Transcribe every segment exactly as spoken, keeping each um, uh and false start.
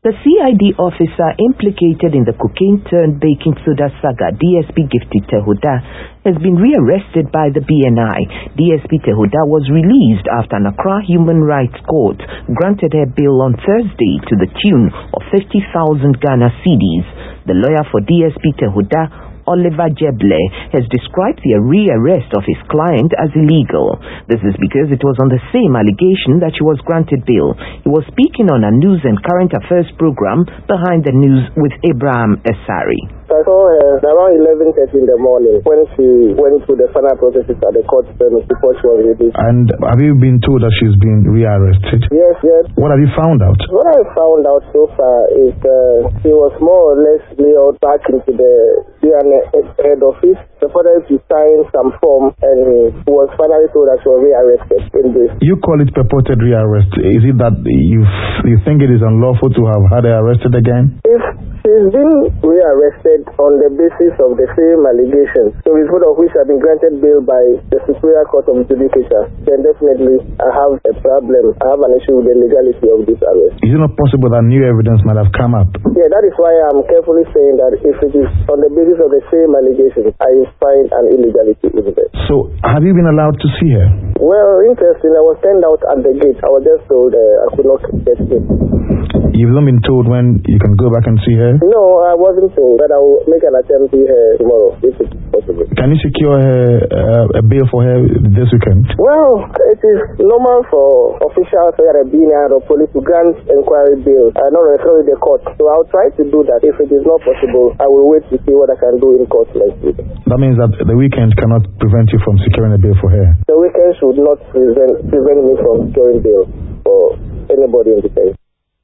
The C I D officer implicated in the cocaine-turned-baking soda saga, D S P Gifty Tehuda, has been rearrested by the B N I. D S P Tehuda was released after an Accra Human Rights Court granted her bail on Thursday to the tune of fifty thousand Ghana cedis. The lawyer for D S P Tehuda, Oliver Jeble, has described the rearrest of his client as illegal. This is because it was on the same allegation that she was granted bail. He was speaking on a news and current affairs program, Behind the News with Abraham Esari. I saw her around eleven thirty in the morning when she went through the final processes at the court premise before she was released. And have you been told that she's been rearrested? Yes, yes. What have you found out? What I found out so far is uh, she was more or less lured back into the B N I head office. The father to sign some form and was finally told that she was rearrested in this. You call it purported rearrest. Is it that you you think it is unlawful to have had her arrested again? If she's been rearrested on the basis of the same allegations, so with of which have been granted bail by the Superior Court of Judicature, then definitely I have a problem. I have an issue with the legality of this arrest. Is it not possible that new evidence might have come up? Yeah, that is why I'm carefully saying that if it is on the basis of the same allegations, I find an illegality in it. So, have you been allowed to see her? Well, interesting. I was turned out at the gate. I was just told uh, I could not get in. You've not been told when you can go back and see her? No, I wasn't told, but I will make an attempt to see her tomorrow, if it's possible. Can you secure her, uh, a bail for her this weekend? Well, it is normal for officials at a B N I or police to grant inquiry bail, uh, not necessarily the court. So I'll try to do that. If it is not possible, I will wait to see what I can do in court next week. That means that the weekend cannot prevent you from securing a bail for her? The weekend should not prevent, prevent me from securing bail for anybody in the case.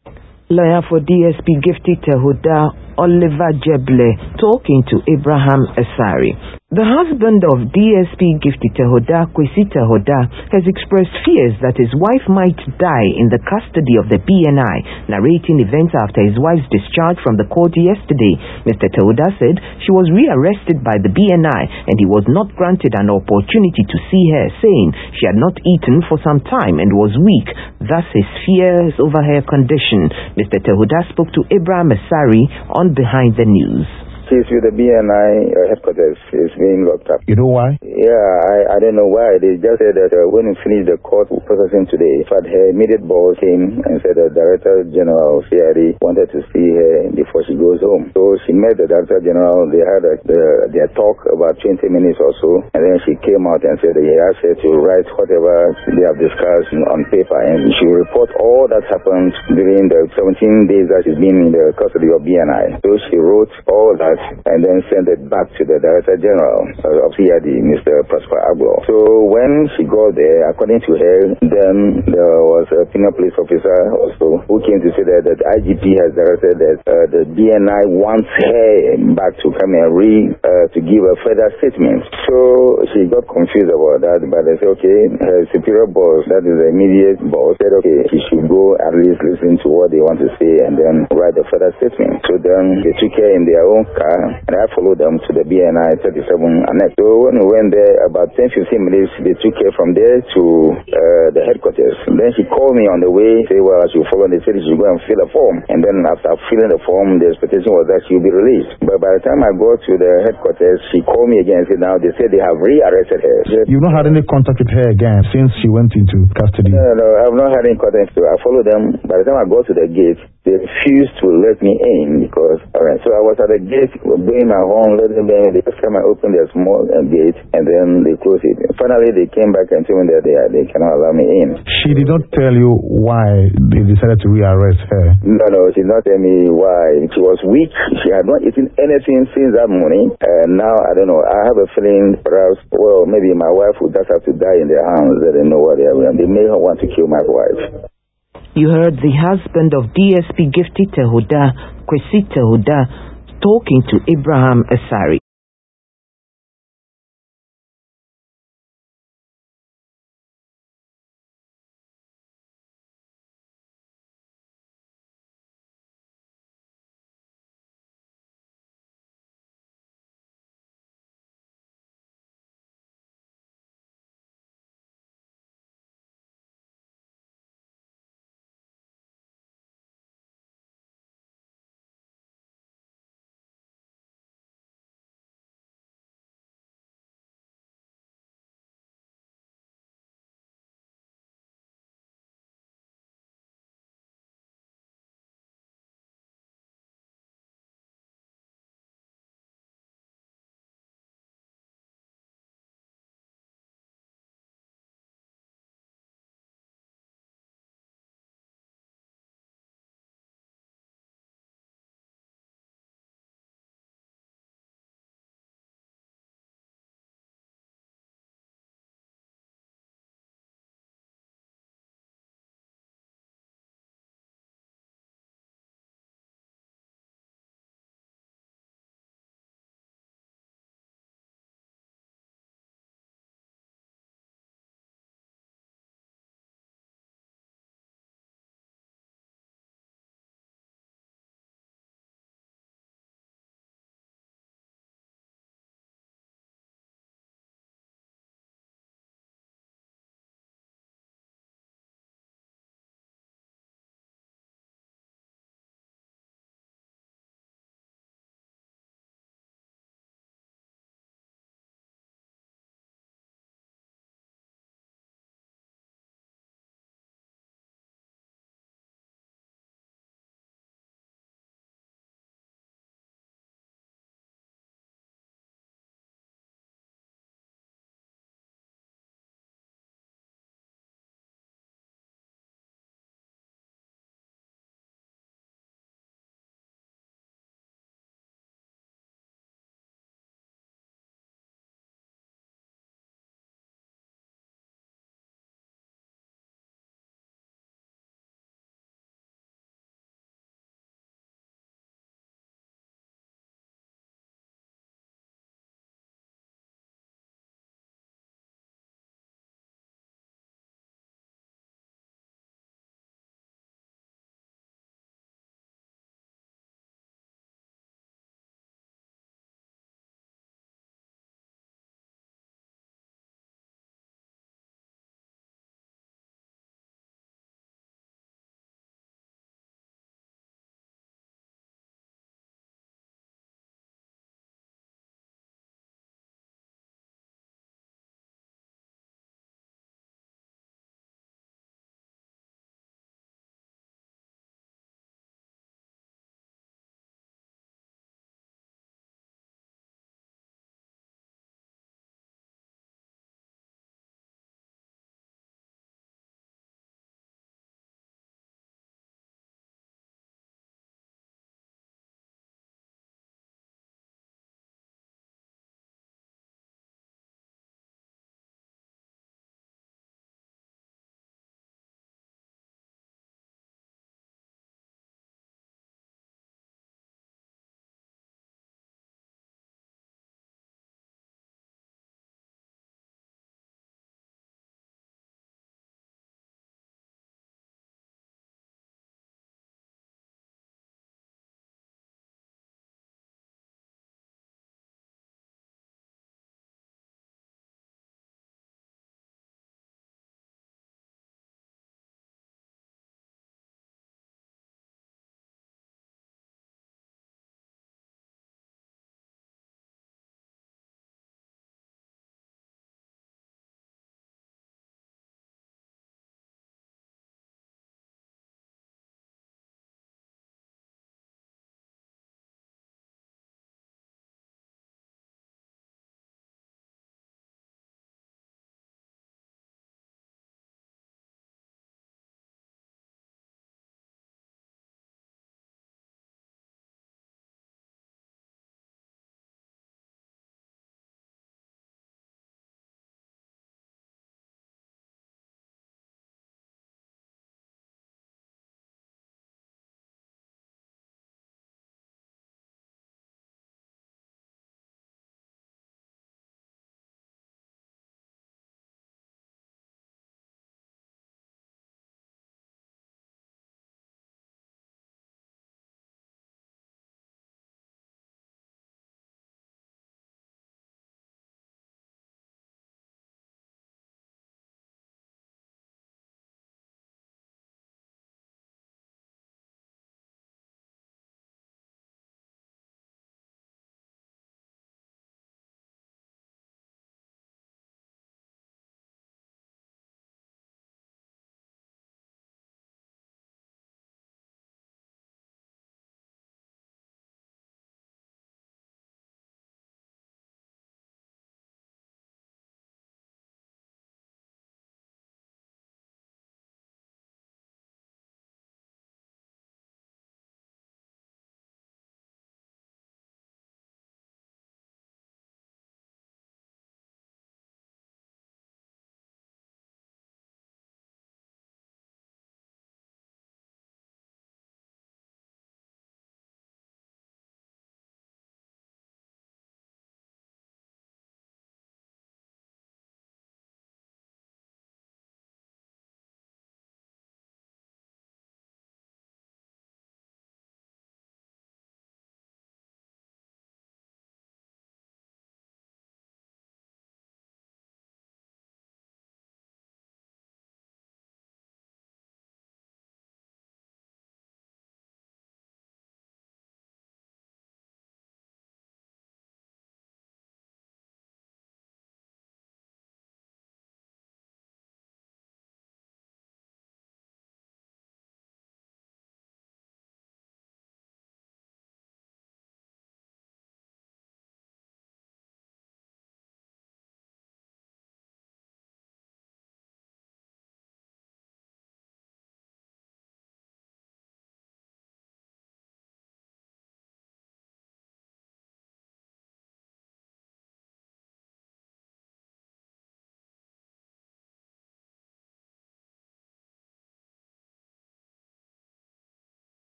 Lawyer for D S P Gifty Tehuda, Oliver Jeble, talking to Abraham Esari. The husband of D S P Gifty Tehuda, Kwesi Tehuda, has expressed fears that his wife might die in the custody of the B N I. Narrating events after his wife's discharge from the court yesterday, Mister Tehuda said she was rearrested by the B N I and he was not granted an opportunity to see her, saying she had not eaten for some time and was weak, thus his fears over her condition. Mister Tehuda spoke to Abraham Esari on Behind the News. She's with the B N I uh, headquarters. She's being locked up. You know why? Yeah, I, I don't know why. They just said that uh, when we finished the court processing today, in fact, her immediate boss came and said the Director General of C I D wanted to see her before she goes home. So she met the Director General. They had a, the, their talk about twenty minutes or so, and then she came out and said that he asked her to write whatever they have discussed on paper, and she will report all that happened during the seventeen days that she's been in the custody of B N I. So she wrote all that and then send it back to the Director General of C I D, Mister Prosper Agbo. So when she got there, according to her, then there was a senior police officer also who came to say that the I G P has directed that uh, the B N I wants her back to come and read uh, to give a further statement. So she got confused about that, but they said, okay, her superior boss, that is the immediate boss, said, okay, she should go at least listen to what they want to say and then write a further statement. So then they took her in their own car, and I followed them to the B N I thirty-seven annex. So when we went there, about ten to fifteen minutes, they took her from there to uh, the headquarters. And then she called me on the way, say, well, I should follow. They said she should go and fill a form. And then after filling the form, the expectation was that she would be released. But by the time I got to the headquarters, she called me again and said, now they said they have rearrested her. You've not had any contact with her again since she went into custody? No, no, I've not had any contact. So I followed them. By the time I got to the gate, they refused to let me in because, all right, so I was at the gate, bringing my horn, letting them, they just came and opened their small uh, gate, and then they closed it. Finally, they came back and told me that they, they cannot allow me in. She did not tell you why they decided to rearrest her? No, no, she did not tell me why. She was weak. She had not eaten anything since that morning, and now, I don't know, I have a feeling perhaps, well, maybe my wife would just have to die in their hands. They don't know what they are doing. They may want to kill my wife. You heard the husband of D S P Gifty Tehuda, Kwesi Tehuda, talking to Abraham Esari.